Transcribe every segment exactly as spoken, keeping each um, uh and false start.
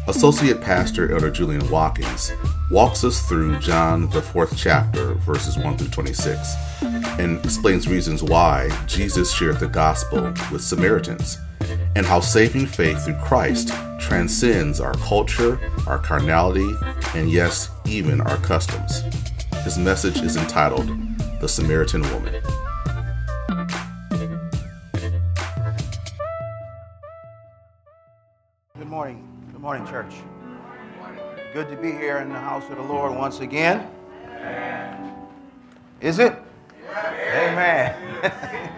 Associate Pastor Elder Julian Watkins walks us through John, the fourth chapter, verses one through twenty-six, and explains reasons why Jesus shared the gospel with Samaritans, and how saving faith through Christ transcends our culture, our carnality, and yes, even our customs. His message is entitled, The Samaritan Woman. Good morning. Good morning, church. Good to be here in the house of the Lord once again. Amen. Is it? Amen. Amen.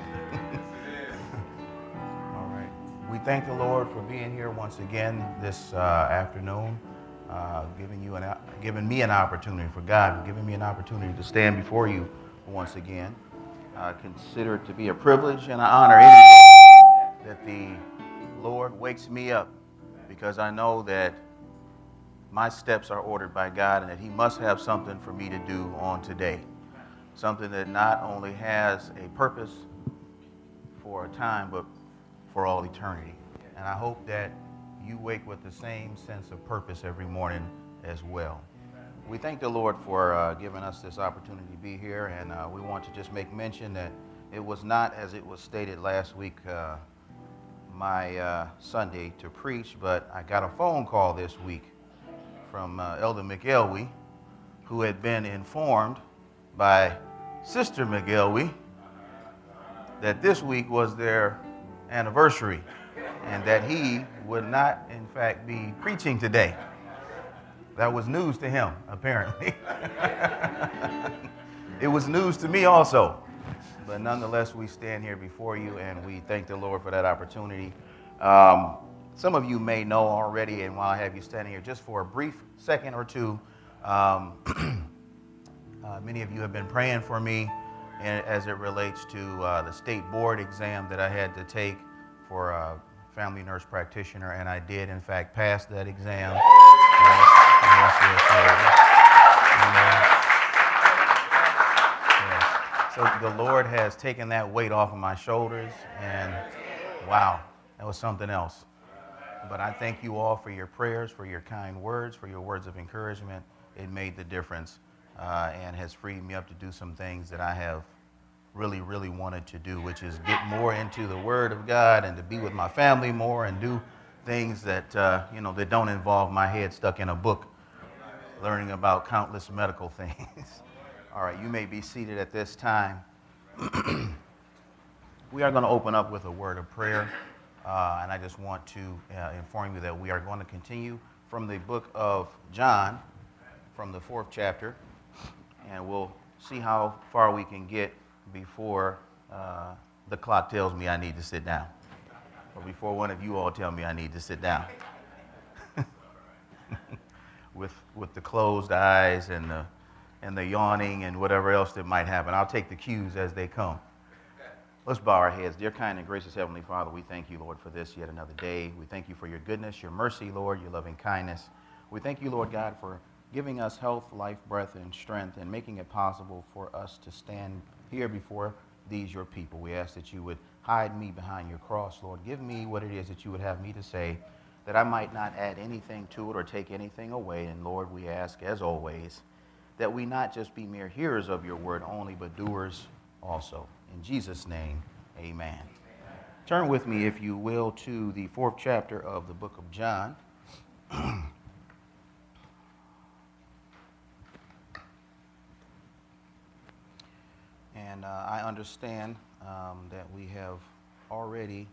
All right. We thank the Lord for being here once again this uh, afternoon, uh, giving you an, giving me an opportunity for God, giving me an opportunity to stand before you once again. I consider it to be a privilege and an honor any day that the Lord wakes me up, because I know that my steps are ordered by God and that He must have something for me to do on today. Something that not only has a purpose for a time, but for all eternity. And I hope that you wake with the same sense of purpose every morning as well. We thank the Lord for uh, giving us this opportunity to be here, and uh, we want to just make mention that it was not, as it was stated last week, uh, my uh, Sunday to preach, but I got a phone call this week from uh, Elder McElwee, who had been informed by Sister McElwee that this week was their anniversary and that he would not, in fact, be preaching today. That was news to him, apparently. It was news to me also. But nonetheless, we stand here before you, and we thank the Lord for that opportunity. Um, some of you may know already, and while I have you standing here, just for a brief second or two, um, uh, many of you have been praying for me as it relates to uh, the state board exam that I had to take for a family nurse practitioner, and I did, in fact, pass that exam. Yes, yes, yes, yes. And, uh, So the Lord has taken that weight off of my shoulders, and wow, that was something else. But I thank you all for your prayers, for your kind words, for your words of encouragement. It made the difference uh, and has freed me up to do some things that I have really, really wanted to do, which is get more into the Word of God and to be with my family more and do things that, uh, you know, that don't involve my head stuck in a book, learning about countless medical things. All right, you may be seated at this time. We are going to open up with a word of prayer, uh, and I just want to uh, inform you that we are going to continue from the book of John, from the fourth chapter, and we'll see how far we can get before uh, the clock tells me I need to sit down, or before one of you all tell me I need to sit down. with with the closed eyes and the and the yawning and whatever else that might happen. I'll take the cues as they come. Let's bow our heads. Dear kind and gracious Heavenly Father, we thank you, Lord, for this yet another day. We thank you for your goodness, your mercy, Lord, your loving kindness. We thank you, Lord God, for giving us health, life, breath, and strength, and making it possible for us to stand here before these, your people. We ask that you would hide me behind your cross, Lord. Give me what it is that you would have me to say, that I might not add anything to it or take anything away. And Lord, we ask, as always, that we not just be mere hearers of your word only, but doers also. In Jesus' name, amen. Amen. Turn with me, if you will, to the fourth chapter of the book of John. And uh, I understand um, that we have already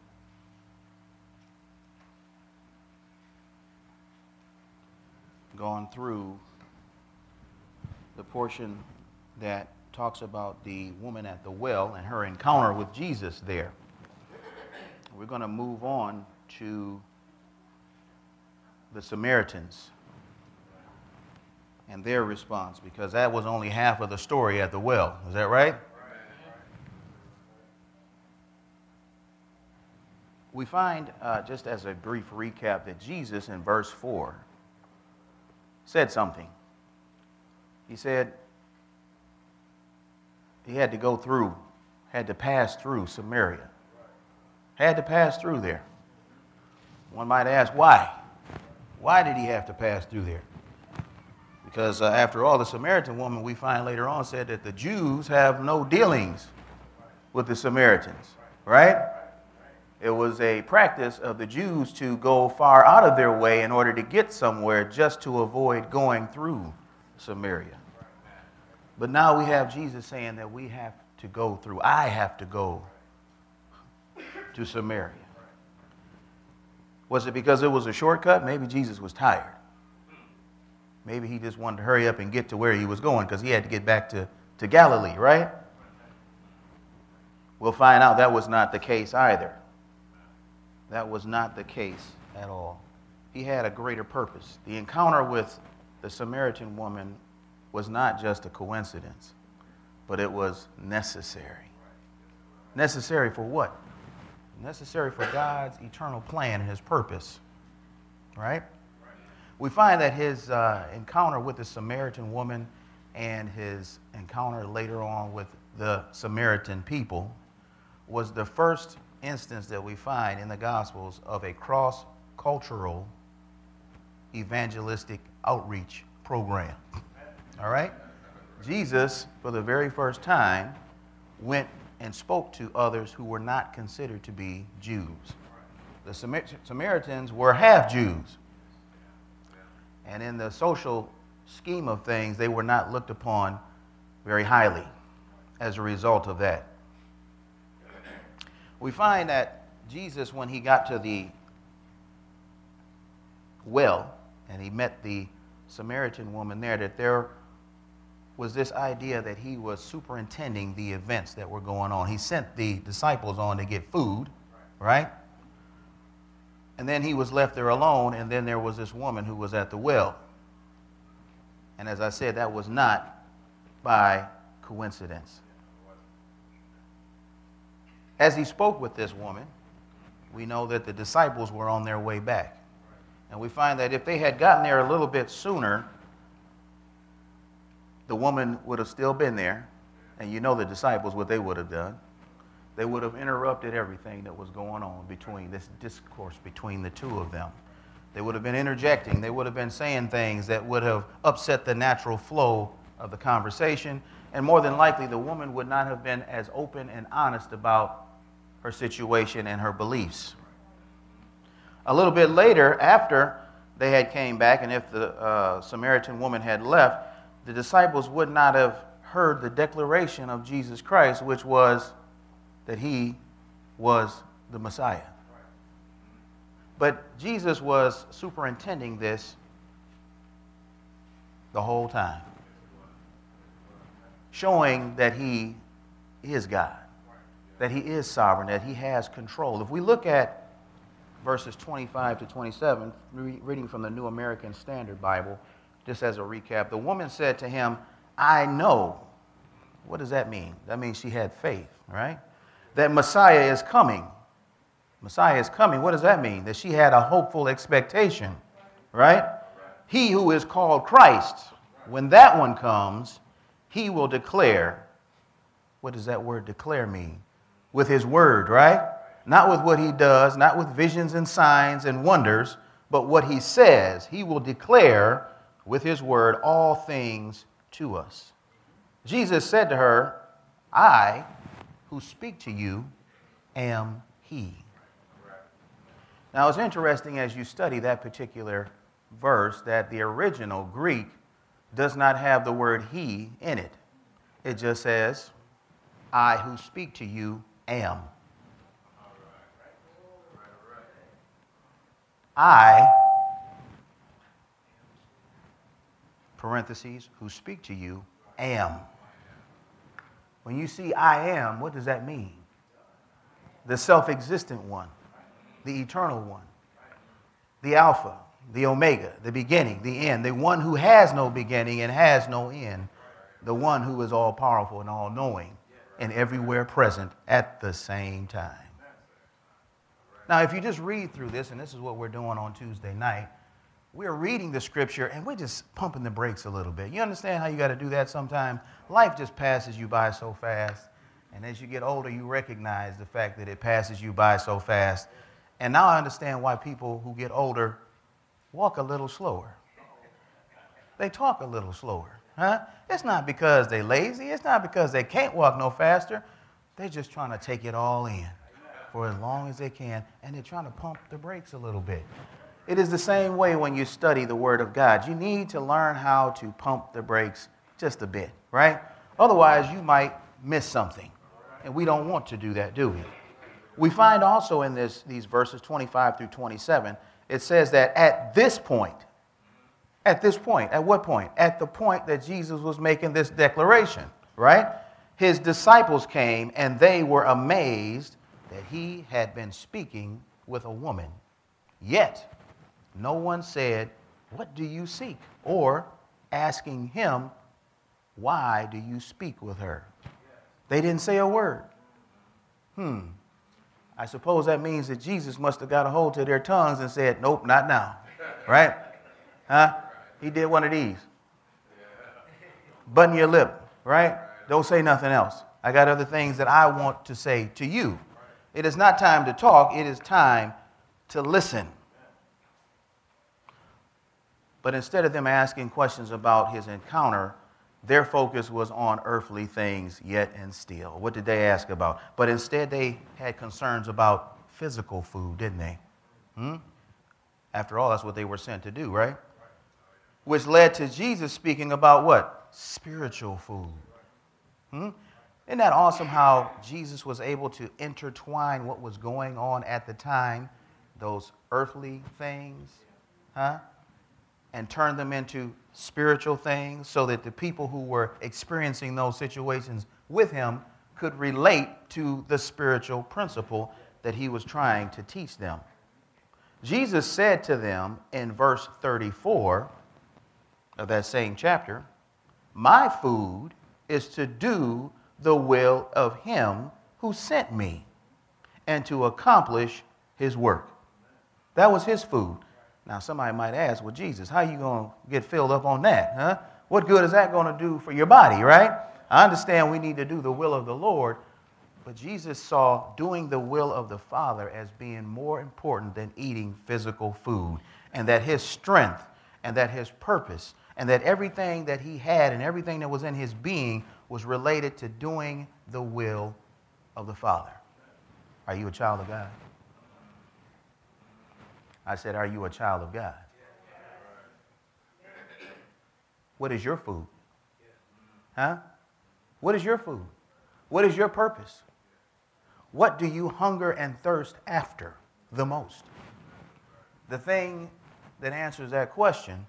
gone through the portion that talks about the woman at the well and her encounter with Jesus there. We're going to move on to the Samaritans and their response, because that was only half of the story at the well. Is that right? We find, uh, just as a brief recap, that Jesus in verse four said something. He said he had to go through, had to pass through Samaria. Had to pass through there. One might ask, why? Why did he have to pass through there? Because uh, after all, the Samaritan woman, we find later on, said that the Jews have no dealings with the Samaritans, right? It was a practice of the Jews to go far out of their way in order to get somewhere just to avoid going through Samaria. But now we have Jesus saying that we have to go through, I have to go to Samaria. Was it because it was a shortcut? Maybe Jesus was tired. Maybe he just wanted to hurry up and get to where he was going because he had to get back to, to Galilee, right? We'll find out that was not the case either. That was not the case at all. He had a greater purpose. The encounter with the Samaritan woman was not just a coincidence, but it was necessary. Necessary for what? Necessary for God's eternal plan and his purpose, right? We find that his uh, encounter with the Samaritan woman and his encounter later on with the Samaritan people was the first instance that we find in the Gospels of a cross-cultural evangelistic outreach program. All right? Jesus, for the very first time, went and spoke to others who were not considered to be Jews. The Samar- Samaritans were half Jews. And in the social scheme of things, they were not looked upon very highly as a result of that. We find that Jesus, when he got to the well and he met the Samaritan woman there, that there was this idea that he was superintending the events that were going on. He sent the disciples on to get food, right? And then he was left there alone, and then there was this woman who was at the well. And as I said, that was not by coincidence. As he spoke with this woman, we know that the disciples were on their way back. And we find that if they had gotten there a little bit sooner, the woman would have still been there. And you know the disciples, what they would have done. They would have interrupted everything that was going on between this discourse between the two of them. They would have been interjecting. They would have been saying things that would have upset the natural flow of the conversation. And more than likely, the woman would not have been as open and honest about her situation and her beliefs. A little bit later, after they had came back, and if the uh, Samaritan woman had left, the disciples would not have heard the declaration of Jesus Christ, which was that he was the Messiah. But Jesus was superintending this the whole time, showing that he is God, that he is sovereign, that he has control. If we look at verses twenty-five to twenty-seven, reading from the New American Standard Bible, just as a recap, the woman said to him, I know. What does that mean? That means she had faith, right? That Messiah is coming. Messiah is coming. What does that mean? That she had a hopeful expectation, right? He who is called Christ, when that one comes, he will declare. What does that word declare mean? With his word, right? Not with what he does, not with visions and signs and wonders, but what he says. He will declare with his word all things to us. Jesus said to her, I who speak to you am he. Now it's interesting as you study that particular verse that the original Greek does not have the word he in it. It just says, I who speak to you am. I, parentheses, who speak to you am. When you see I am, what does that mean? The self-existent one, the eternal one, the Alpha, the Omega, the beginning, the end, the one who has no beginning and has no end, the one who is all-powerful and all-knowing and everywhere present at the same time. Now, if you just read through this, and this is what we're doing on Tuesday night, we're reading the scripture and we're just pumping the brakes a little bit. You understand how you got to do that sometimes? Life just passes you by so fast. And as you get older, you recognize the fact that it passes you by so fast. And now I understand why people who get older, walk a little slower. They talk a little slower. Huh? It's not because they're lazy. It's not because they can't walk no faster. They're just trying to take it all in for as long as they can, and they're trying to pump the brakes a little bit. It is the same way when you study the Word of God. You need to learn how to pump the brakes just a bit, right? Otherwise, you might miss something, and we don't want to do that, do we? We find also in this, these verses twenty-five through twenty-seven, it says that at this point, at this point, at what point? At the point that Jesus was making this declaration, right? His disciples came and they were amazed that he had been speaking with a woman. Yet, no one said, "What do you seek?" or asking him, "Why do you speak with her?" They didn't say a word. Hmm. I suppose that means that Jesus must have got a hold to their tongues and said, "Nope, not now." Right? Huh? He did one of these. Button your lip, right? Don't say nothing else. I got other things that I want to say to you. It is not time to talk. It is time to listen. But instead of them asking questions about his encounter, their focus was on earthly things yet and still. What did they ask about? But instead they had concerns about physical food, didn't they? Hmm? After all, that's what they were sent to do, right? Which led to Jesus speaking about what? Spiritual food. Hmm? Isn't that awesome how Jesus was able to intertwine what was going on at the time, those earthly things, huh? And turn them into spiritual things so that the people who were experiencing those situations with him could relate to the spiritual principle that he was trying to teach them. Jesus said to them in verse thirty-four of that same chapter, "My food is to do the will of him who sent me and to accomplish his work." That was his food. Now, somebody might ask, "Well, Jesus, how are you going to get filled up on that? Huh? What good is that going to do for your body, right?" I understand we need to do the will of the Lord, but Jesus saw doing the will of the Father as being more important than eating physical food, and that his strength and that his purpose and that everything that he had and everything that was in his being was related to doing the will of the Father. Are you a child of God? I said, are you a child of God? What is your food? Huh? What is your food? What is your purpose? What do you hunger and thirst after the most? The thing that answers that question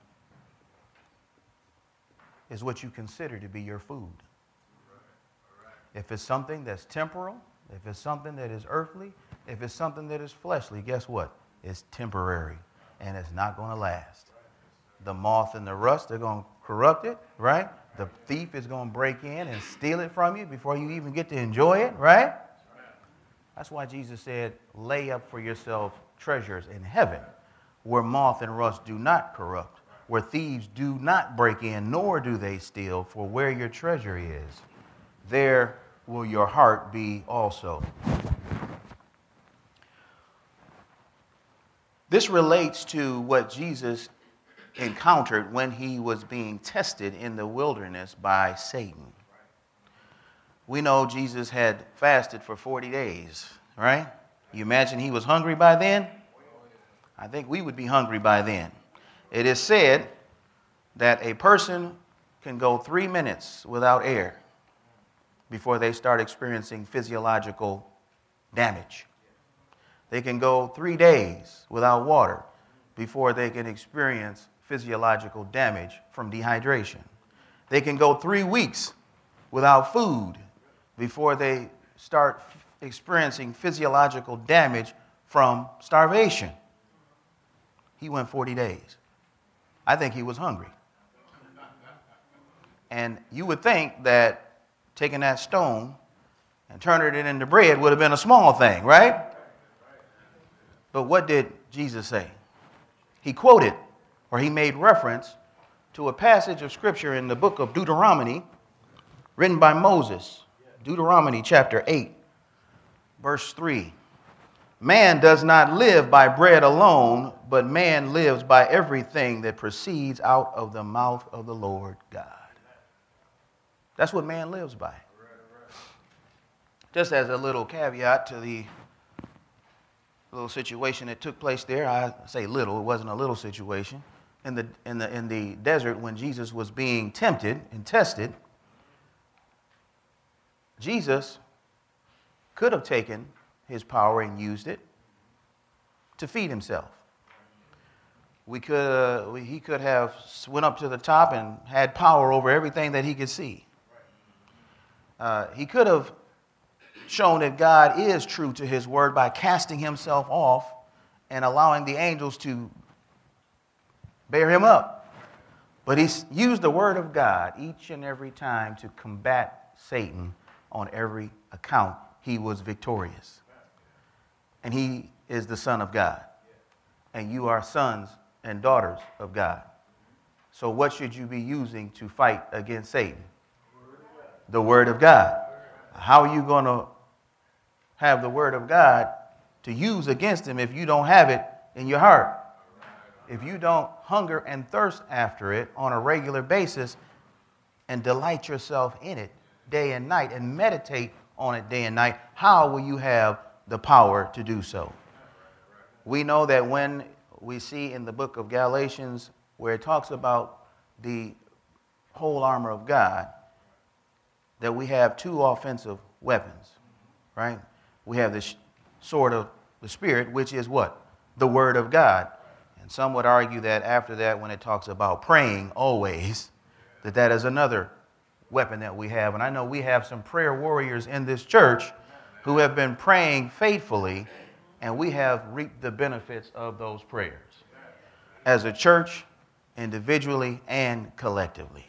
is what you consider to be your food. If it's something that's temporal, if it's something that is earthly, if it's something that is fleshly, guess what? It's temporary, and it's not going to last. The moth and the rust are going to corrupt it, right? The thief is going to break in and steal it from you before you even get to enjoy it, right? That's why Jesus said, lay up for yourself treasures in heaven, where moth and rust do not corrupt, where thieves do not break in, nor do they steal, for where your treasure is, there will your heart be also. This relates to what Jesus encountered when he was being tested in the wilderness by Satan. We know Jesus had fasted for forty days, right? You imagine he was hungry by then? I think we would be hungry by then. It is said that a person can go three minutes without air before they start experiencing physiological damage. They can go three days without water before they can experience physiological damage from dehydration. They can go three weeks without food before they start f- experiencing physiological damage from starvation. He went forty days. I think he was hungry. And you would think that taking that stone and turning it into bread would have been a small thing, right? But what did Jesus say? He quoted, or he made reference to a passage of Scripture in the book of Deuteronomy, written by Moses. Deuteronomy chapter eight, verse three. Man does not live by bread alone, but man lives by everything that proceeds out of the mouth of the Lord God. That's what man lives by. Just as a little caveat to the little situation that took place there, I say little, it wasn't a little situation. In the, in the, in the desert, when Jesus was being tempted and tested, Jesus could have taken his power and used it to feed himself. We could, uh, we, he could have went up to the top and had power over everything that he could see. Uh, he could have shown that God is true to his word by casting himself off and allowing the angels to bear him up. But he used the word of God each and every time to combat Satan on every account. He was victorious. And he is the Son of God. And you are sons and daughters of God. So what should you be using to fight against Satan? The Word of God. How are you going to have the Word of God to use against him if you don't have it in your heart? If you don't hunger and thirst after it on a regular basis and delight yourself in it day and night and meditate on it day and night, how will you have the power to do so? We know that when we see in the book of Galatians where it talks about the whole armor of God, that we have two offensive weapons, right? We have the sword of the Spirit, which is what? The Word of God. And some would argue that after that, when it talks about praying always, that that is another weapon that we have. And I know we have some prayer warriors in this church who have been praying faithfully, and we have reaped the benefits of those prayers as a church, individually and collectively.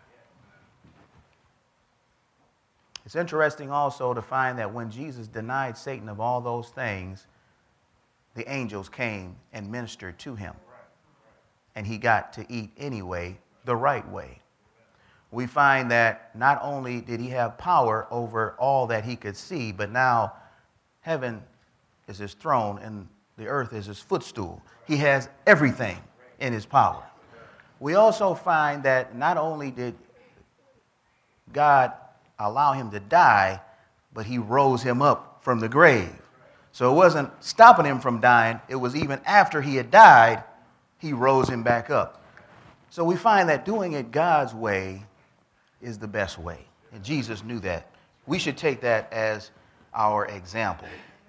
It's interesting also to find that when Jesus denied Satan of all those things, the angels came and ministered to him. And he got to eat anyway, the right way. We find that not only did he have power over all that he could see, but now heaven is his throne and the earth is his footstool. He has everything in his power. We also find that not only did God allow him to die, but he rose him up from the grave. So it wasn't stopping him from dying. It was even after he had died, he rose him back up. So we find that doing it God's way is the best way. And Jesus knew that. We should take that as our example.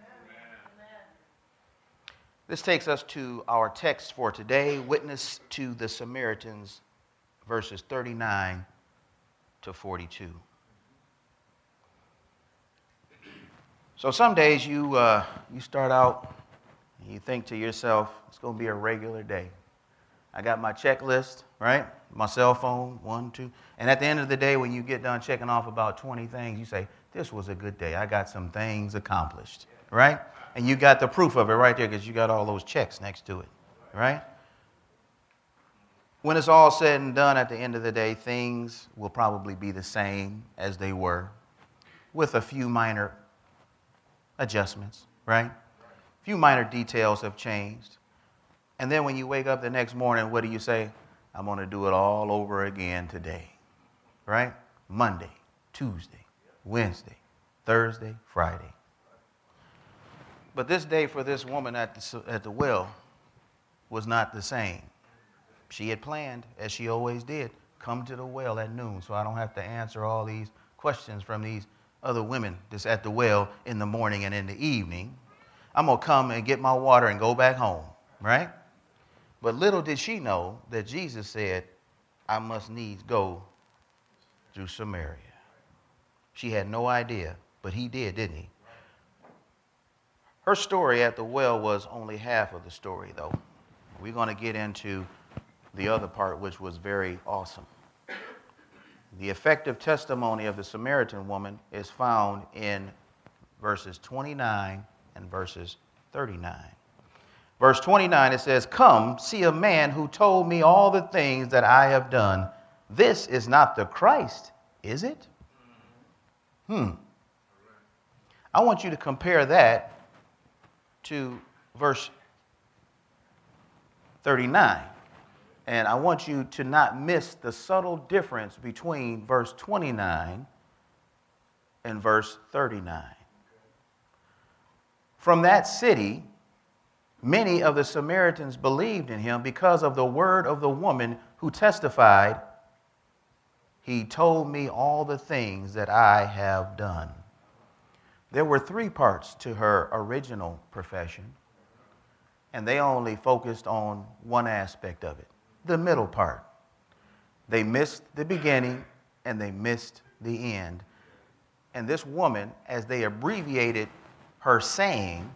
This takes us to our text for today, Witness to the Samaritans, verses thirty-nine to forty-two. So some days you uh, you start out and you think to yourself, it's going to be a regular day. I got my checklist, right? My cell phone, one, two. And at the end of the day, when you get done checking off about twenty things, you say, this was a good day. I got some things accomplished, right? And you got the proof of it right there because you got all those checks next to it, right? When it's all said and done at the end of the day, things will probably be the same as they were with a few minor adjustments, right? A few minor details have changed. And then when you wake up the next morning, what do you say? I'm going to do it all over again today, right? Monday, Tuesday, Wednesday, Thursday, Friday. But this day for this woman at the, at the well was not the same. She had planned, as she always did, come to the well at noon so I don't have to answer all these questions from these other women that's at the well in the morning and in the evening. I'm going to come and get my water and go back home, right? But little did she know that Jesus said, I must needs go through Samaria. She had no idea, but he did, didn't he? Her story at the well was only half of the story, though. We're going to get into the other part, which was very awesome. The effective testimony of the Samaritan woman is found in verses twenty-nine and verses thirty-nine. Verse twenty-nine, it says, come, see a man who told me all the things that I have done. This is not the Christ, is it? Hmm. I want you to compare that to verse thirty-nine. And I want you to not miss the subtle difference between verse twenty-nine and verse thirty-nine. From that city, many of the Samaritans believed in him because of the word of the woman who testified, "He told me all the things that I have done." There were three parts to her original profession, and they only focused on one aspect of it, the middle part. They missed the beginning and they missed the end. And this woman, as they abbreviated her saying,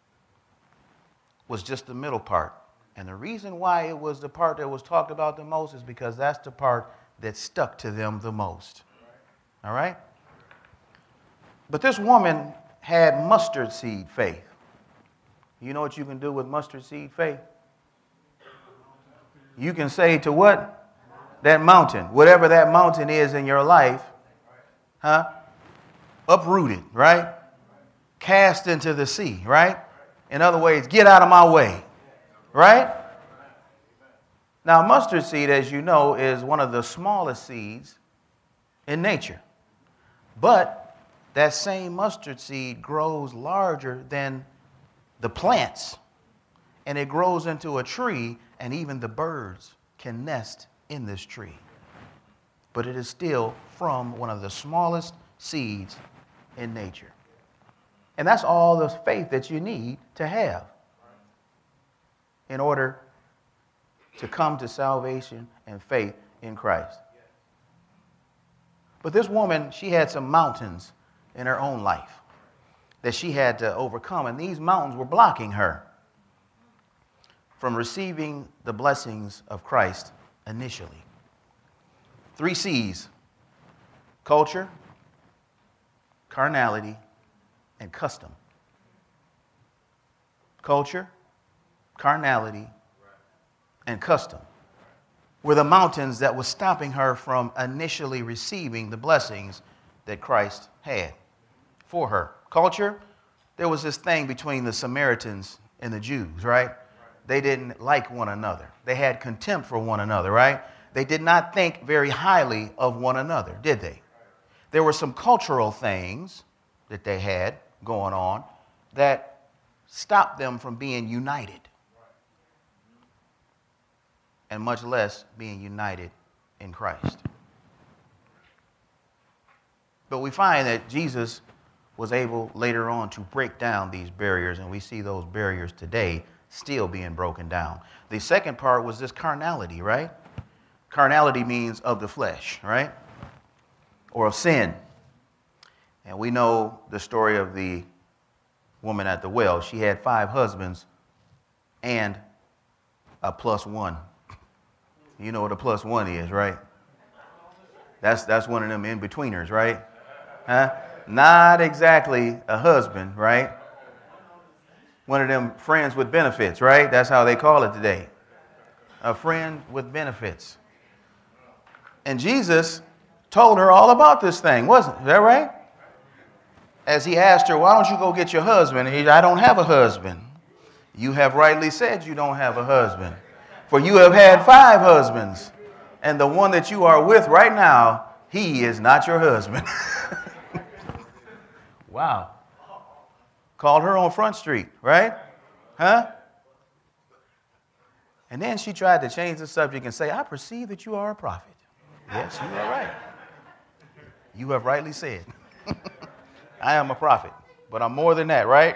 was just the middle part. And the reason why it was the part that was talked about the most is because that's the part that stuck to them the most. All right? But this woman had mustard seed faith. You know what you can do with mustard seed faith? You can say to what? That mountain, whatever that mountain is in your life, huh? Uprooted, right? Cast into the sea, right? In other words, get out of my way, right? Now, mustard seed, as you know, is one of the smallest seeds in nature. But that same mustard seed grows larger than the plants, and it grows into a tree, and even the birds can nest in this tree. But it is still from one of the smallest seeds in nature. And that's all the faith that you need to have in order to come to salvation and faith in Christ. But this woman, she had some mountains in her own life that she had to overcome, and these mountains were blocking her from receiving the blessings of Christ initially. Three C's: culture, carnality, and custom. Culture, carnality, and custom were the mountains that were stopping her from initially receiving the blessings that Christ had for her. Culture, there was this thing between the Samaritans and the Jews, right? They didn't like one another. They had contempt for one another, right? They did not think very highly of one another, did they? There were some cultural things that they had going on that stopped them from being united, and much less being united in Christ. But we find that Jesus was able later on to break down these barriers, and we see those barriers today still being broken down. The second part was this carnality, right? Carnality means of the flesh, right? Or of sin. And we know the story of the woman at the well. She had five husbands and a plus one. You know what a plus one is, right? That's that's one of them in-betweeners, right? Huh? Not exactly a husband, right? One of them friends with benefits, right? That's how they call it today. A friend with benefits. And Jesus told her all about this thing, wasn't it? Is that right? As he asked her, why don't you go get your husband? And he said, I don't have a husband. You have rightly said you don't have a husband. For you have had five husbands, and the one that you are with right now, he is not your husband. Wow. Called her on Front Street, right? Huh? And then she tried to change the subject and say, I perceive that you are a prophet. Yes, you are right. You have rightly said. I am a prophet, but I'm more than that, right?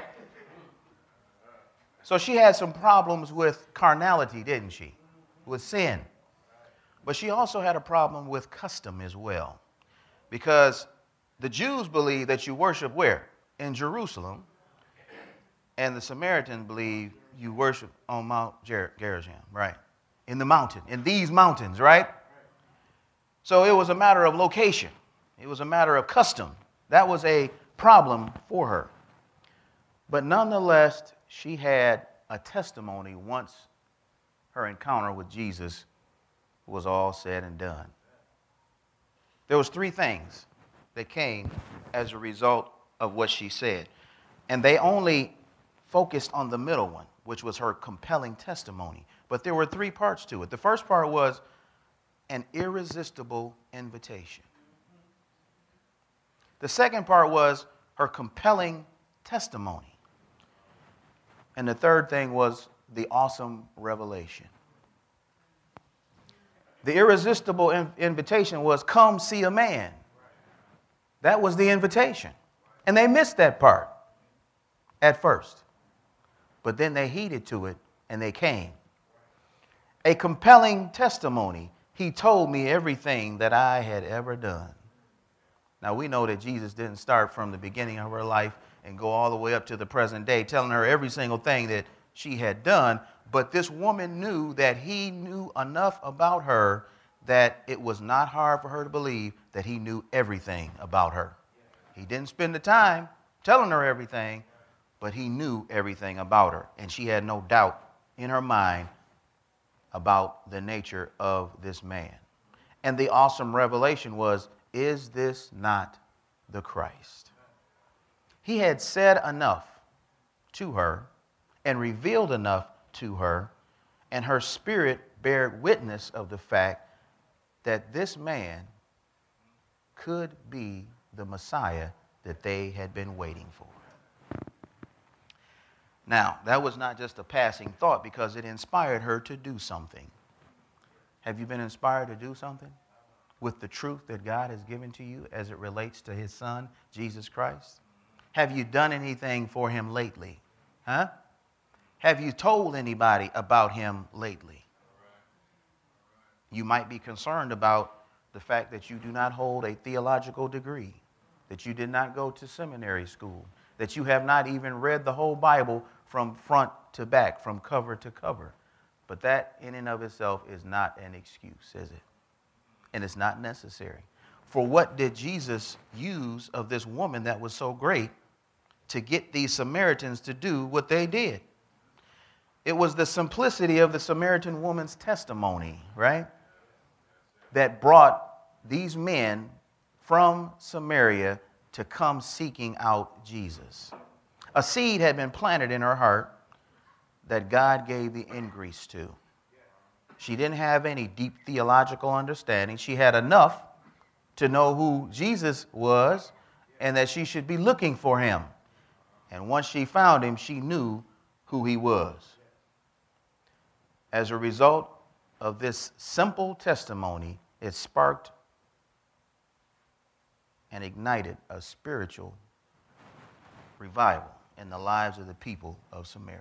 So she had some problems with carnality, didn't she? With sin. But she also had a problem with custom as well. Because the Jews believe that you worship where? In Jerusalem. And the Samaritans believe you worship on Mount Ger- Gerizim, right? In the mountain, in these mountains, right? So it was a matter of location. It was a matter of custom. That was a problem for her. But nonetheless, she had a testimony once her encounter with Jesus was all said and done. There was three things that came as a result of what she said. And they only focused on the middle one, which was her compelling testimony. But there were three parts to it. The first part was an irresistible invitation. The second part was her compelling testimony. And the third thing was the awesome revelation. The irresistible in- invitation was, come see a man. That was the invitation. And they missed that part at first. But then they heeded to it and they came. A compelling testimony. He told me everything that I had ever done. Now we know that Jesus didn't start from the beginning of her life and go all the way up to the present day telling her every single thing that she had done. But this woman knew that he knew enough about her that it was not hard for her to believe that he knew everything about her. He didn't spend the time telling her everything, but he knew everything about her. And she had no doubt in her mind about the nature of this man. And the awesome revelation was, is this not the Christ? He had said enough to her and revealed enough to her, and her spirit bared witness of the fact that this man could be the Messiah that they had been waiting for. Now, that was not just a passing thought because it inspired her to do something. Have you been inspired to do something with the truth that God has given to you as it relates to his son, Jesus Christ? Have you done anything for him lately? Huh? Have you told anybody about him lately? You might be concerned about the fact that you do not hold a theological degree, that you did not go to seminary school, that you have not even read the whole Bible from front to back, from cover to cover. But that in and of itself is not an excuse, is it? And it's not necessary. For what did Jesus use of this woman that was so great to get these Samaritans to do what they did? It was the simplicity of the Samaritan woman's testimony, right, that brought these men from Samaria to come seeking out Jesus. A seed had been planted in her heart that God gave the increase to. She didn't have any deep theological understanding. She had enough to know who Jesus was and that she should be looking for him. And once she found him, she knew who he was. As a result of this simple testimony, it sparked and ignited a spiritual revival in the lives of the people of Samaria.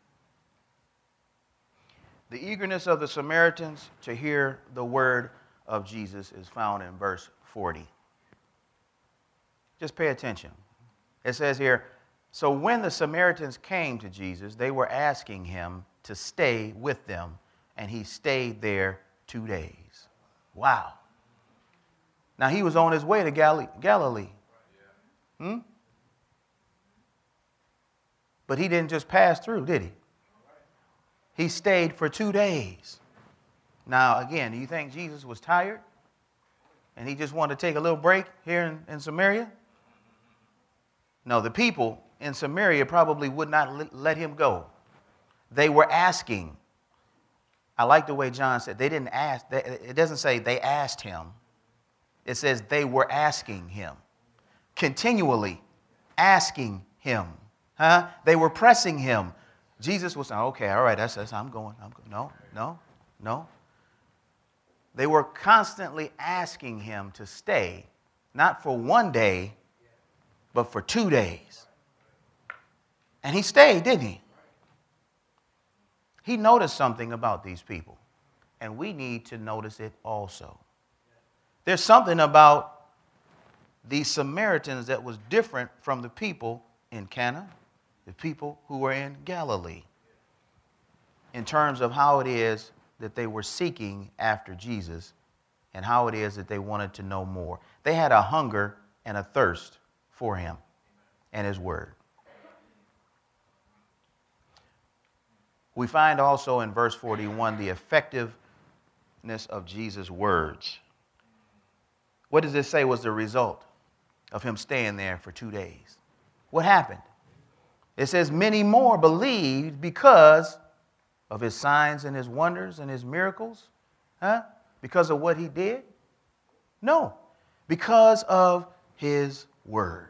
The eagerness of the Samaritans to hear the word of Jesus is found in verse forty. Just pay attention. It says here, so when the Samaritans came to Jesus, they were asking him to stay with them, and he stayed there two days. Wow. Now, he was on his way to Galilee. Hmm? But he didn't just pass through, did he? He stayed for two days. Now, again, do you think Jesus was tired and he just wanted to take a little break here in, in Samaria? No, the people in Samaria probably would not let him go. They were asking. I like the way John said, they didn't ask. It doesn't say they asked him. It says they were asking him. Continually asking him. Huh? They were pressing him. Jesus was saying, okay, all right, that's, that's I'm going. I'm going. No, no, no. They were constantly asking him to stay, not for one day, but for two days. And he stayed, didn't he? He noticed something about these people, and we need to notice it also. There's something about these Samaritans that was different from the people in Cana, the people who were in Galilee, in terms of how it is that they were seeking after Jesus and how it is that they wanted to know more. They had a hunger and a thirst for him and his word. We find also in verse forty-one the effectiveness of Jesus' words. What does this say was the result of him staying there for two days? What happened? It says many more believed because of his signs and his wonders and his miracles. Huh? Because of what he did? No, because of his word.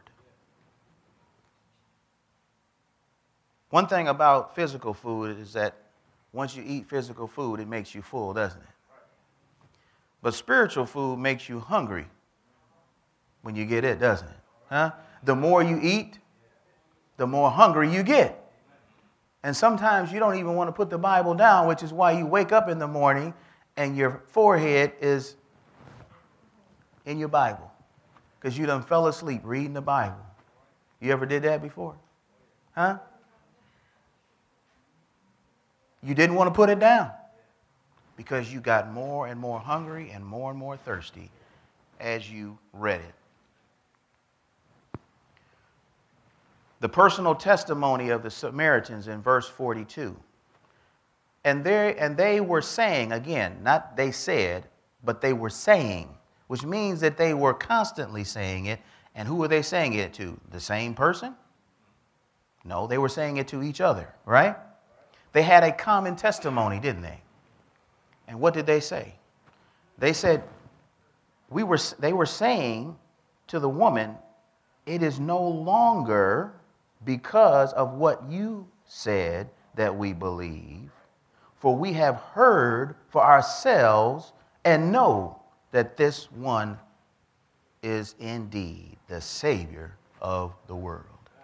One thing about physical food is that once you eat physical food, it makes you full, doesn't it? But spiritual food makes you hungry when you get it, doesn't it? Huh? The more you eat, the more hungry you get. And sometimes you don't even want to put the Bible down, which is why you wake up in the morning and your forehead is in your Bible because you done fell asleep reading the Bible. You ever did that before? Huh? You didn't want to put it down because you got more and more hungry and more and more thirsty as you read it. The personal testimony of the Samaritans in verse forty-two. And they, and they were saying, again, not they said, but they were saying, which means that they were constantly saying it. And who were they saying it to? The same person? No, they were saying it to each other, right? They had a common testimony, didn't they? And what did they say? They said, we were, they were saying to the woman, it is no longer because of what you said that we believe, for we have heard for ourselves and know that this one is indeed the Savior of the world.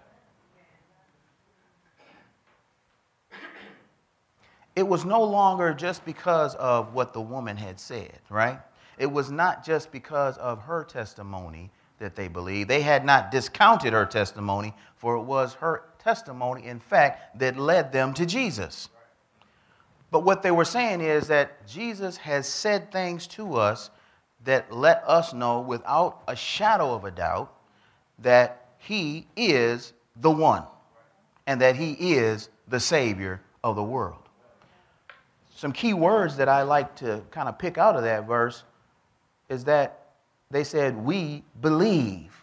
It was no longer just because of what the woman had said, right? It was not just because of her testimony that they believed. They had not discounted her testimony, for it was her testimony, in fact, that led them to Jesus. But what they were saying is that Jesus has said things to us that let us know without a shadow of a doubt that he is the one and that he is the Savior of the world. Some key words that I like to kind of pick out of that verse is that they said, we believe.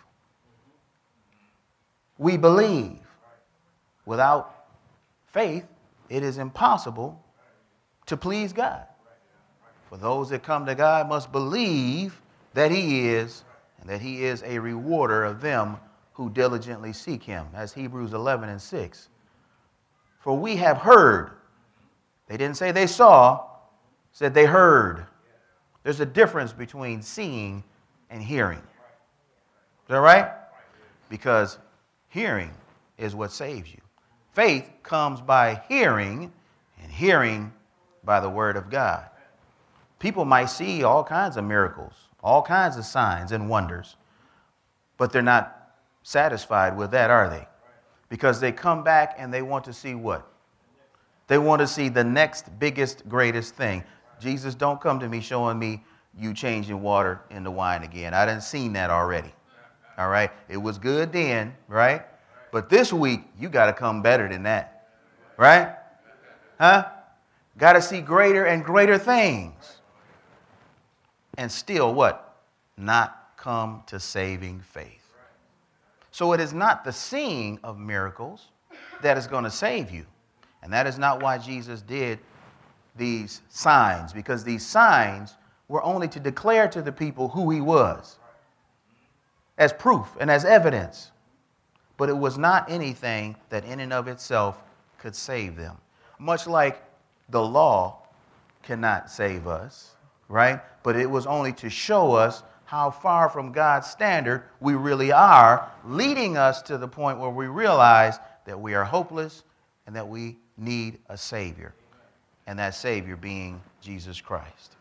We believe. Without faith, it is impossible to please God. For those that come to God must believe that he is, and that he is a rewarder of them who diligently seek him. That's Hebrews eleven and six. For we have heard. They didn't say they saw, said they heard. There's a difference between seeing and hearing. Is that right? Because hearing is what saves you. Faith comes by hearing, and hearing by the word of God. People might see all kinds of miracles, all kinds of signs and wonders, but they're not satisfied with that, are they? Because they come back and they want to see what? They want to see the next biggest, greatest thing. Jesus, don't come to me showing me you changing water into wine again. I done seen that already. All right? It was good then, right? But this week, you got to come better than that. Right? Huh? Got to see greater and greater things. And still what? Not come to saving faith. So it is not the seeing of miracles that is going to save you. And that is not why Jesus did these signs, because these signs were only to declare to the people who he was as proof and as evidence. But it was not anything that in and of itself could save them. Much like the law cannot save us, right? But it was only to show us how far from God's standard we really are, leading us to the point where we realize that we are hopeless and that we need a Savior, and that Savior being Jesus Christ.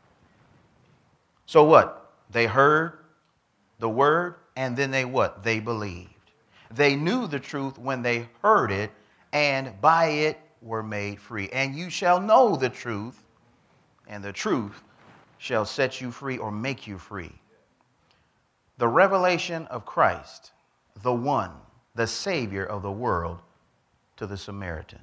So what? They heard the word, and then they what? They believed. They knew the truth when they heard it, and by it were made free. And you shall know the truth, and the truth shall set you free or make you free. The revelation of Christ, the one, the Savior of the world, to the Samaritans.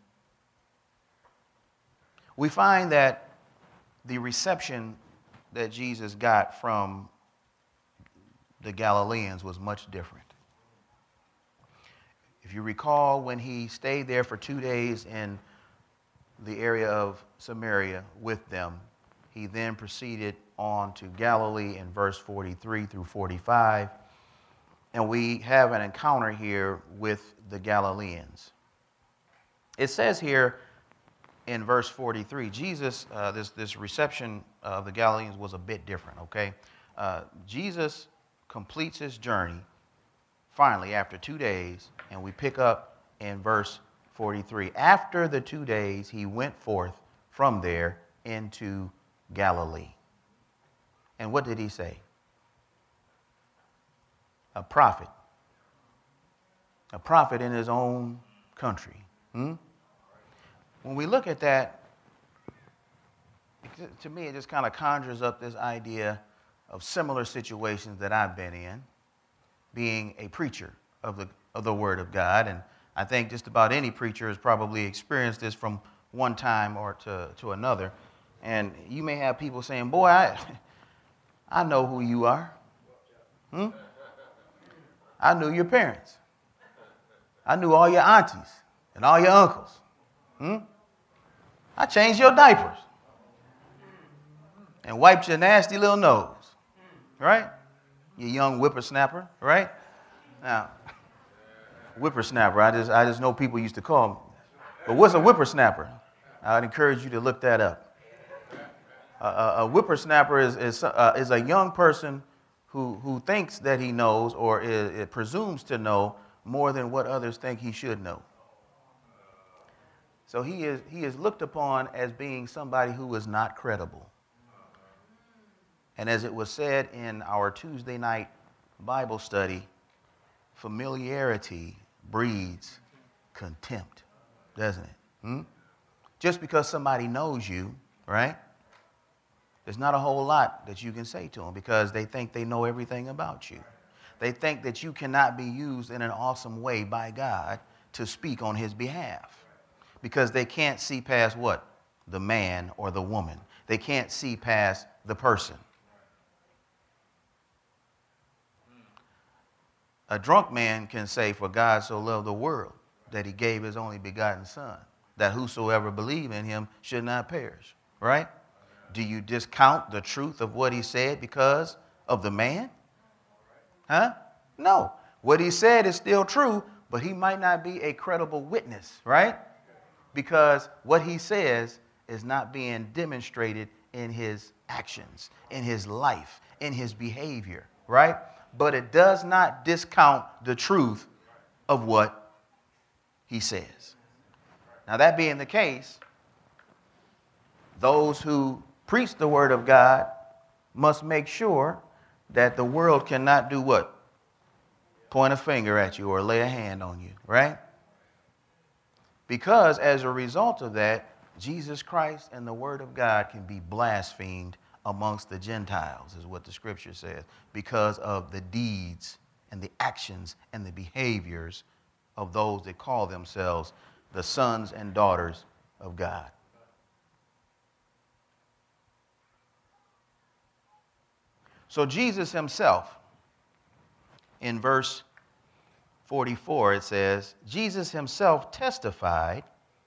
We find that the reception that Jesus got from the Galileans was much different. If you recall, when he stayed there for two days in the area of Samaria with them, he then proceeded on to Galilee in verse forty-three through forty-five. And we have an encounter here with the Galileans. It says here in verse forty-three, Jesus, uh, this, this reception of the Galileans was a bit different, okay? Uh, Jesus completes his journey finally after two days, and we pick up in verse forty-three. After the two days, he went forth from there into Galilee. And what did he say? A prophet. A prophet in his own country. Hmm? When we look at that, to me, it just kind of conjures up this idea of similar situations that I've been in, being a preacher of the, of the Word of God. And I think just about any preacher has probably experienced this from one time or to, to another. And you may have people saying, boy, I, I know who you are. Hmm? I knew your parents. I knew all your aunties and all your uncles. Hmm? I changed your diapers and wiped your nasty little nose, right? You young whippersnapper, right? Now, whippersnapper, I just, I just know people used to call them. But what's a whippersnapper? I'd encourage you to look that up. Uh, a, a whippersnapper is, is, uh, is a young person who, who thinks that he knows or is, it presumes to know more than what others think he should know. So he is, he is looked upon as being somebody who is not credible. And as it was said in our Tuesday night Bible study, familiarity breeds contempt, doesn't it? Hmm? Just because somebody knows you, right? There's not a whole lot that you can say to them because they think they know everything about you. They think that you cannot be used in an awesome way by God to speak on his behalf because they can't see past what? The man or the woman. They can't see past the person. A drunk man can say, for God so loved the world that he gave his only begotten son, that whosoever believe in him should not perish, right? Do you discount the truth of what he said because of the man? Huh? No. What he said is still true, but he might not be a credible witness, right? Because what he says is not being demonstrated in his actions, in his life, in his behavior, right? But it does not discount the truth of what he says. Now, that being the case, those who preach the word of God must make sure that the world cannot do what? Point a finger at you or lay a hand on you, right? Because as a result of that, Jesus Christ and the word of God can be blasphemed amongst the Gentiles, is what the scripture says, because of the deeds and the actions and the behaviors of those that call themselves the sons and daughters of God. So Jesus himself, in verse forty-four, it says, Jesus himself testified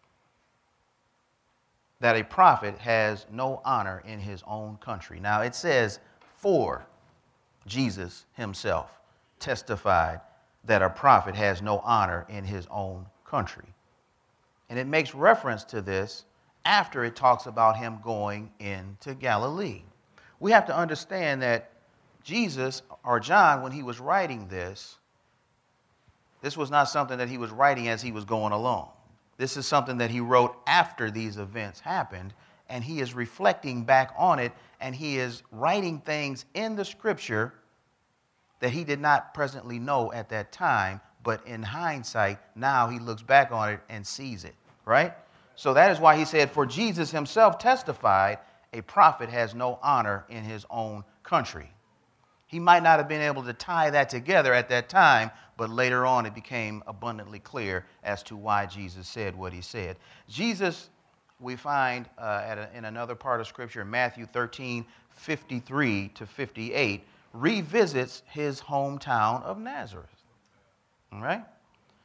that a prophet has no honor in his own country. Now it says, for Jesus himself testified that a prophet has no honor in his own country. And it makes reference to this after it talks about him going into Galilee. We have to understand that Jesus, or John, when he was writing this, this was not something that he was writing as he was going along. This is something that he wrote after these events happened, and he is reflecting back on it, and he is writing things in the scripture that he did not presently know at that time, but in hindsight, now he looks back on it and sees it, right? So that is why he said, for Jesus himself testified, a prophet has no honor in his own country. He might not have been able to tie that together at that time, but later on it became abundantly clear as to why Jesus said what he said. Jesus, we find uh, at a, in another part of Scripture, Matthew thirteen, fifty-three to fifty-eight, revisits his hometown of Nazareth. All right?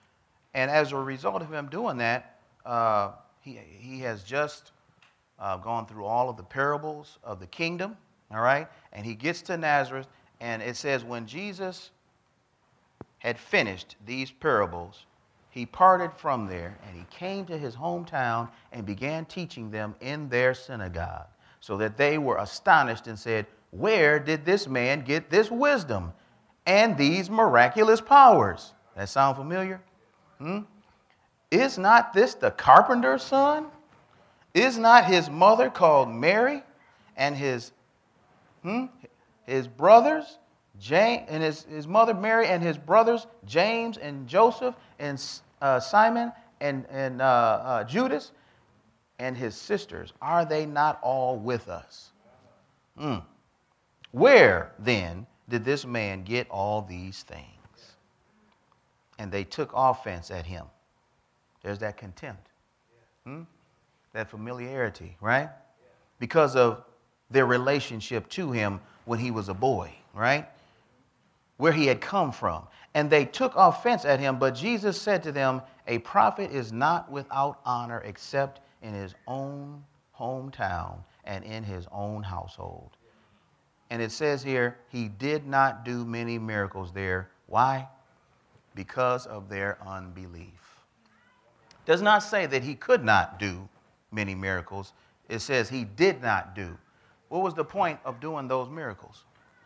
And as a result of him doing that, uh, he, he has just uh, gone through all of the parables of the kingdom, all right? And he gets to Nazareth, and it says when Jesus had finished these parables, he parted from there, and he came to his hometown and began teaching them in their synagogue, so that they were astonished and said, "Where did this man get this wisdom and these miraculous powers?" That sound familiar? Hmm? Is not this the carpenter's son? Is not his mother called Mary, and his hmm, his brothers, James, and his, his mother Mary, and his brothers James and Joseph and uh, Simon and and uh, uh, Judas, and his sisters? Are they not all with us? Hmm. Where then did this man get all these things? And they took offense at him. There's that contempt. Hmm? That familiarity, right? Because of their relationship to him when he was a boy, right? Where he had come from. And they took offense at him, but Jesus said to them, "A prophet is not without honor except in his own hometown and in his own household." And it says here, he did not do many miracles there. Why? Because of their unbelief. Does not say that he could not do many miracles. It says he did not do. What was the point of doing those miracles?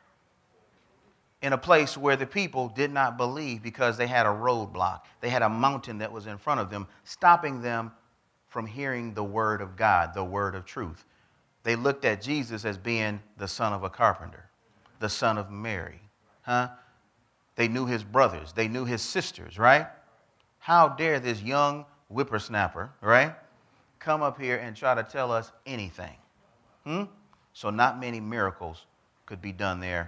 In a place where the people did not believe because they had a roadblock. They had a mountain that was in front of them, stopping them from hearing the word of God, the word of truth. They looked at Jesus as being the son of a carpenter, the son of Mary. Huh? They knew his brothers. They knew his sisters, right? How dare this young whippersnapper, right, come up here and try to tell us anything? Hmm? So not many miracles could be done there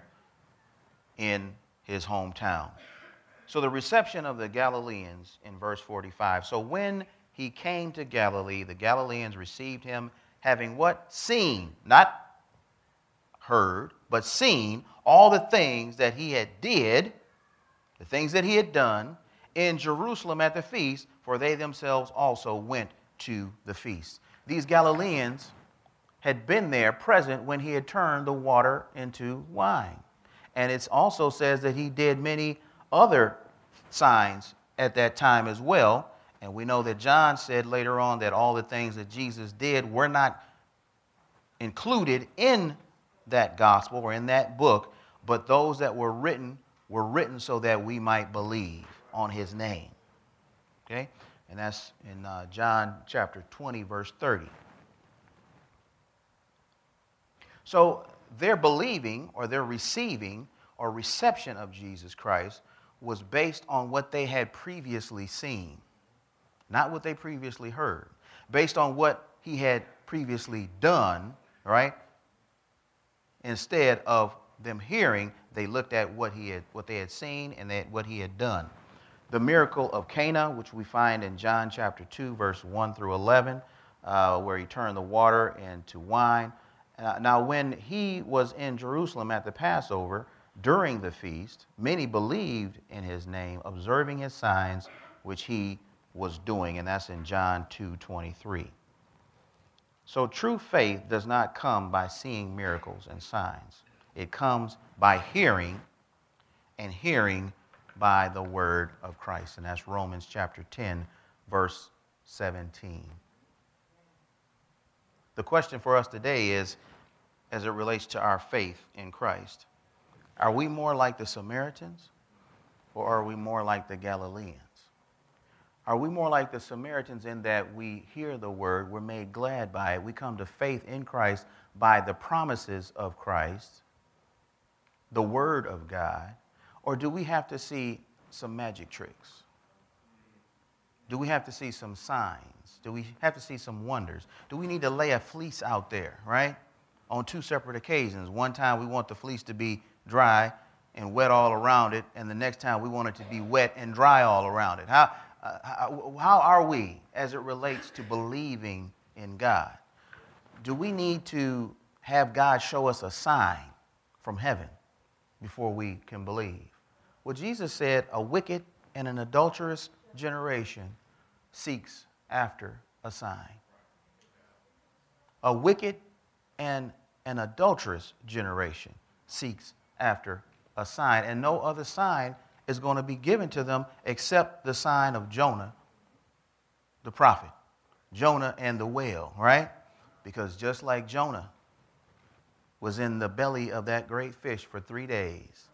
in his hometown. So the reception of the Galileans in verse forty-five. So when he came to Galilee, the Galileans received him, having what? Seen, not heard, but seen all the things that he had did, the things that he had done in Jerusalem at the feast, for they themselves also went to the feast. These Galileans had been there present when he had turned the water into wine. And it also says that he did many other signs at that time as well. And we know that John said later on that all the things that Jesus did were not included in that gospel or in that book, but those that were written were written so that we might believe on his name. Okay? And that's in uh, John chapter twenty, verse thirty. So their believing or their receiving or reception of Jesus Christ was based on what they had previously seen, not what they previously heard, based on what he had previously done, right? Instead of them hearing, they looked at what he had, what they had seen and that what he had done. The miracle of Cana, which we find in John chapter two, verse one through eleven, uh, where he turned the water into wine. Uh, now, when he was in Jerusalem at the Passover during the feast, many believed in his name, observing his signs, which he was doing. And that's in John two twenty-three. So true faith does not come by seeing miracles and signs. It comes by hearing, and hearing by the word of Christ. And that's Romans chapter ten, verse seventeen. The question for us today is, as it relates to our faith in Christ, are we more like the Samaritans or are we more like the Galileans? Are we more like the Samaritans in that we hear the word, we're made glad by it, we come to faith in Christ by the promises of Christ, the word of God, or do we have to see some magic tricks? Do we have to see some signs? Do we have to see some wonders? Do we need to lay a fleece out there, right? On two separate occasions. One time we want the fleece to be dry and wet all around it, and the next time we want it to be wet and dry all around it. How, uh, how, how are we as it relates to believing in God? Do we need to have God show us a sign from heaven before we can believe? Well, Jesus said a wicked and an adulterous generation seeks after a sign. A wicked and an adulterous generation seeks after a sign, and no other sign is going to be given to them except the sign of Jonah, the prophet. Jonah and the whale, right? Because just like Jonah was in the belly of that great fish for three days,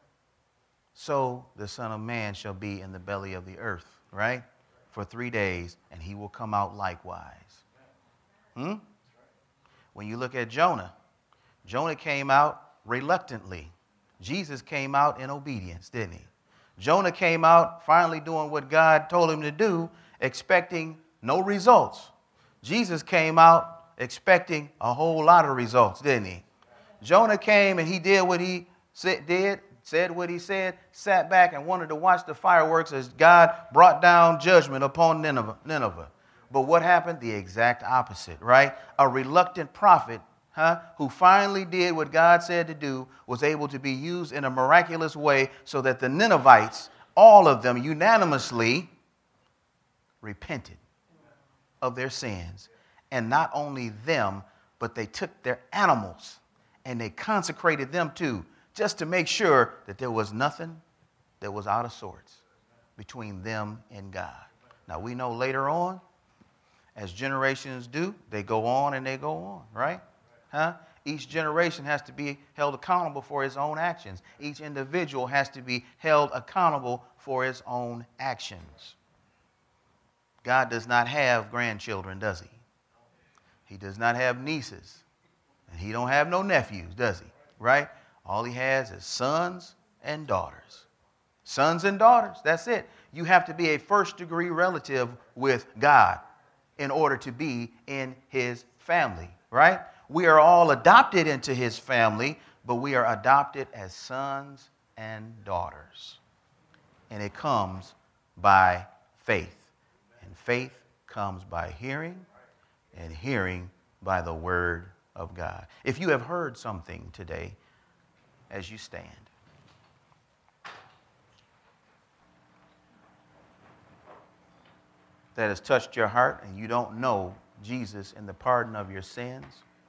so the Son of Man shall be in the belly of the earth, right? For three days, and he will come out likewise. Hmm? When you look at Jonah, Jonah came out reluctantly. Jesus came out in obedience, didn't he? Jonah came out finally doing what God told him to do, expecting no results. Jesus came out expecting a whole lot of results, didn't he? Jonah came and he did what he said, did, said what he said, sat back and wanted to watch the fireworks as God brought down judgment upon Nineveh. Nineveh. But what happened? The exact opposite, right? A reluctant prophet, huh, who finally did what God said to do, was able to be used in a miraculous way so that the Ninevites, all of them unanimously, repented of their sins. And not only them, but they took their animals and they consecrated them too, just to make sure that there was nothing that was out of sorts between them and God. Now we know later on, as generations do, they go on and they go on, right? Huh? Each generation has to be held accountable for its own actions. Each individual has to be held accountable for his own actions. God does not have grandchildren, does he? He does not have nieces. And he don't have no nephews, does he? Right? All he has is sons and daughters. Sons and daughters, that's it. You have to be a first degree relative with God in order to be in his family, right? We are all adopted into his family, but we are adopted as sons and daughters. And it comes by faith. And faith comes by hearing, and hearing by the word of God. If you have heard something today as you stand, that has touched your heart and you don't know Jesus in the pardon of your sins,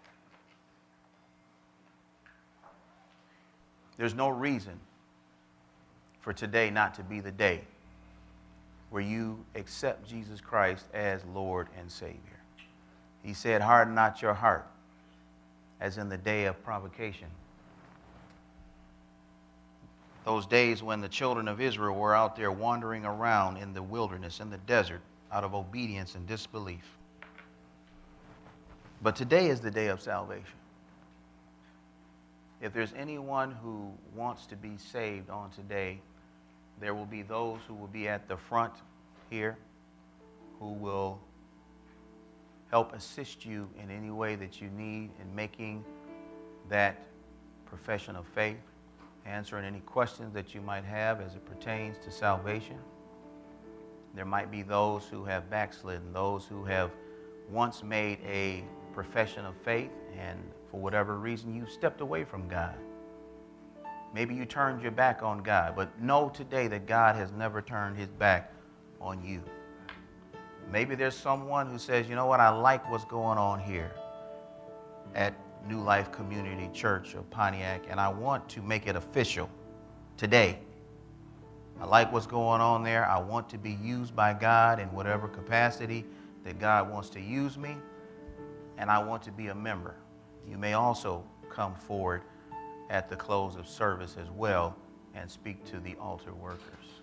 there's no reason for today not to be the day where you accept Jesus Christ as Lord and Savior. He said, harden not your heart, as in the day of provocation. Those days when the children of Israel were out there wandering around in the wilderness, in the desert, out of obedience and disbelief. But today is the day of salvation. If there's anyone who wants to be saved on today, there will be those who will be at the front here who will help assist you in any way that you need in making that profession of faith, answering any questions that you might have as it pertains to salvation. There might be those who have backslidden, those who have once made a profession of faith and for whatever reason you stepped away from God. Maybe you turned your back on God, but know today that God has never turned his back on you. Maybe there's someone who says, you know what, I like what's going on here at New Life Community Church of Pontiac, and I want to make it official today. I like what's going on there. I want to be used by God in whatever capacity that God wants to use me, and I want to be a member. You may also come forward at the close of service as well and speak to the altar workers.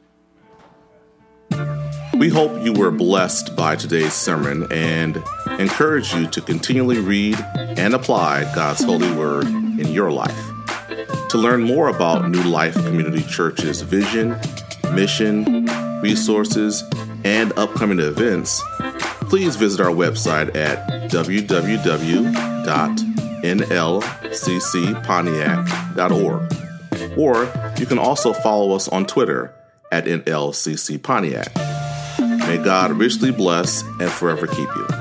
We hope you were blessed by today's sermon and encourage you to continually read and apply God's holy word in your life. To learn more about New Life Community Church's vision, mission, resources, and upcoming events, please visit our website at w w w dot n l c c pontiac dot org. Or you can also follow us on Twitter at N L C C Pontiac. May God richly bless and forever keep you.